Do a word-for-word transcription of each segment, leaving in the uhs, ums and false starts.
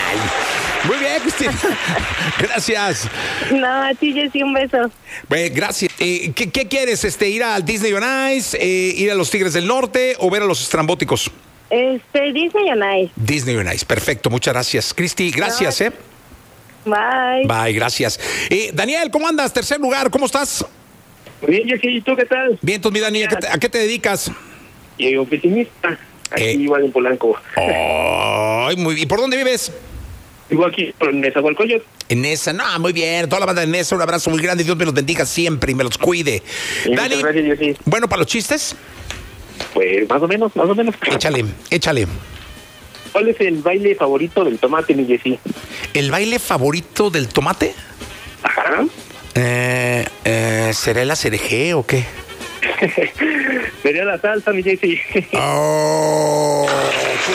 Ay. Muy bien, Cristina. Gracias. No, a ti, Jessy, un beso. Eh, gracias. Eh, ¿qué, ¿Qué quieres? Este, ¿Ir al Disney on Ice, eh, ir a los Tigres del Norte o ver a los estrambóticos? Este, Disney on Ice. Disney on Ice, perfecto, muchas gracias. Cristi, gracias, ¿eh? Bye. Bye, gracias. Eh, Daniel, ¿cómo andas? Tercer lugar, ¿cómo estás? Bien, Jessy, ¿y tú qué tal? Bien, entonces, mi Dani, ¿a qué te, a qué te dedicas? Y oficinista, aquí Eh. igual en Polanco. Ay, muy bien. ¿Y por dónde vives? Vivo aquí en Nezahualcóyotl. En esa, no, muy bien. Toda la banda de Nesa, un abrazo muy grande. Dios me los bendiga siempre y me los cuide. Y Dani, muchas gracias, Jessy. bueno, para los chistes, Pues más o menos, más o menos. échale, échale. ¿Cuál es el baile favorito del tomate, mi Jessy? ¿El baile favorito del tomate? Ajá. Eh, eh, ¿Será el acerejé o qué? Sería la salsa, mi Jessy. Oh, qué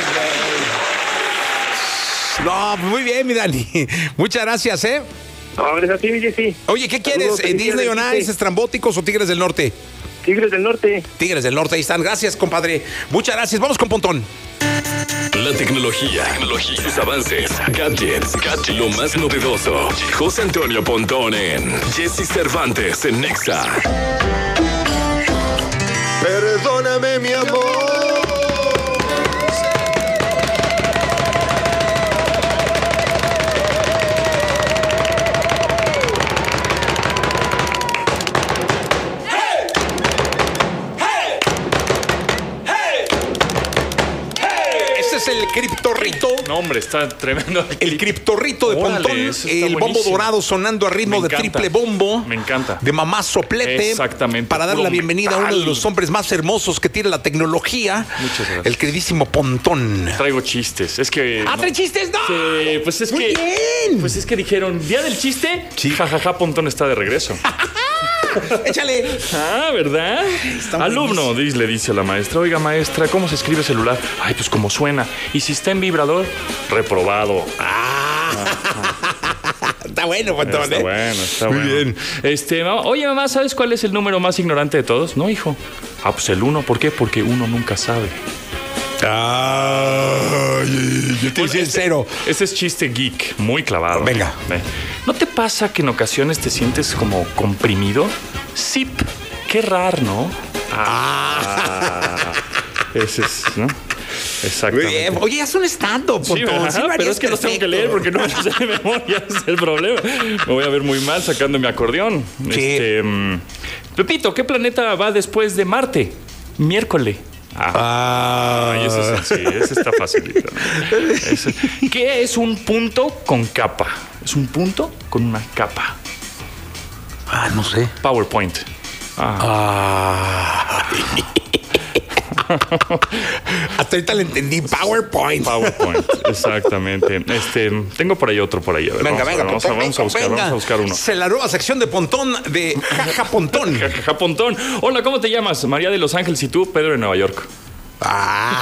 bueno. No, muy bien, mi Dani. Muchas gracias, ¿eh? No, gracias a ti, mi Jessy. Oye, ¿qué quieres? Saludos, Eh, ¿Disney on felicidades, Ice, estrambóticos o Tigres del Norte? Tigres del Norte. Tigres del Norte, ahí están. Gracias, compadre. Muchas gracias. Vamos con Pontón. La tecnología, tecnología, sus avances, gadgets, gadgets, lo más novedoso. José Antonio Pontón en Jessy Cervantes en Nexa. Perdóname, mi amor. Ese es el criptorrito. No, hombre, está tremendo. El criptorrito de Órale, Pontón, eso está el bombo buenísimo. dorado sonando a ritmo Me de encanta. triple bombo. Me encanta. De mamá soplete. Exactamente, Para dar puro la bienvenida a uno de metal. los hombres más hermosos que tiene la tecnología. Muchas gracias. El queridísimo Pontón. Traigo chistes. Es que. ¡Ah, trae chistes! ¡No! Sí, pues es Muy que. bien. Pues es que dijeron, día del chiste. Sí. Jajaja, Pontón está de regreso. Échale. Ah, ¿verdad? Está Alumno, buenísimo. dice, le dice a la maestra, oiga maestra, ¿cómo se escribe celular? Ay, pues como suena. ¿Y si está en vibrador? Reprobado. Ah. Está bueno, Pontón. Está ¿eh? bueno, está Muy bueno. bien. Este, mamá, oye, mamá, ¿sabes cuál es el número más ignorante de todos? No, hijo. Ah, pues el uno. ¿Por qué? Porque uno nunca sabe. Ay, yo te Bueno, decía el este- cero. Este es chiste geek, muy clavado. Venga. Eh, ¿No te pasa que en ocasiones te sientes como comprimido? Sip. Qué raro, ¿no? Ah. Ese es, ¿no? Muy Exactamente. bien. Oye, haz un stand-up, Sí, Pontón. ajá, Sí lo pero harías es que los tengo que perfecto. leer porque no me los sé de memoria, ese es el problema. Me voy a ver muy mal sacando mi acordeón. Sí. Este, mm, Pepito, ¿qué planeta va después de Marte? Miércoles. Ah, Ah. Ay, ese, es- sí, ese está facilito. ¿No? Ese- ¿Qué es un punto con capa? Es un punto con una capa. Ah, no sé. PowerPoint. Ah, Ah. Hasta ahorita le entendí. PowerPoint. PowerPoint, exactamente. Este, tengo por ahí otro por ahí. A ver, Venga, vamos, a- venga, vamos, a, Pontón, vamos a buscar, venga. vamos a buscar uno. Es la nueva sección de Pontón de Jaja Pontón. Jajaja, Pontón. Hola, ¿cómo te llamas? María de Los Ángeles y tú, Pedro de Nueva York. Ah.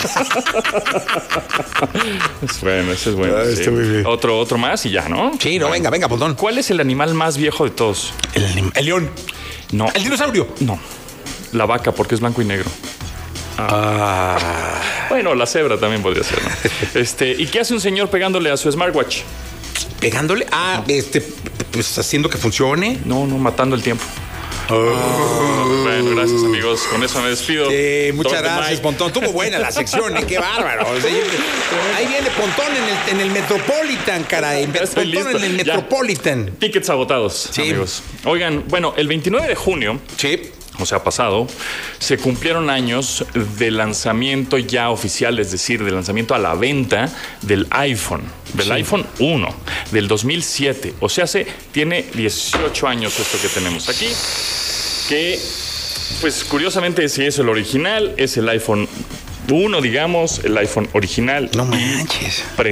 Es bueno, ese es bueno. Ah, sí. está muy bien. Otro, otro más y ya, ¿no? Sí, no, venga, venga, Pontón. ¿Cuál es el animal más viejo de todos? El, anim- el león. No. El dinosaurio. No. La vaca, porque es blanco y negro. Ah. Bueno, la cebra también podría ser, ¿no? Este, ¿y qué hace un señor pegándole a su smartwatch? Pegándole. Ah, este. Pues haciendo que funcione. No, no, matando el tiempo. Bueno, gracias amigos. Con eso me despido. Sí, muchas Drop the gracias, mic. Pontón. Estuvo buena la sección, ¿eh? Qué bárbaro. O sea, yo- ahí viene Pontón en el, en el Metropolitan, caray. Ya estoy Pontón listo. en el Ya. Metropolitan. Tickets agotados, Sí. amigos. Oigan, bueno, el veintinueve de junio, Sí. o sea, pasado, se cumplieron años de lanzamiento ya oficial, es decir, de lanzamiento a la venta del iPhone, del Sí. iPhone uno, del dos mil siete. O sea, se tiene dieciocho años esto que tenemos aquí, que, pues curiosamente, si es el original, es el iPhone uno, digamos, el iPhone original. No manches.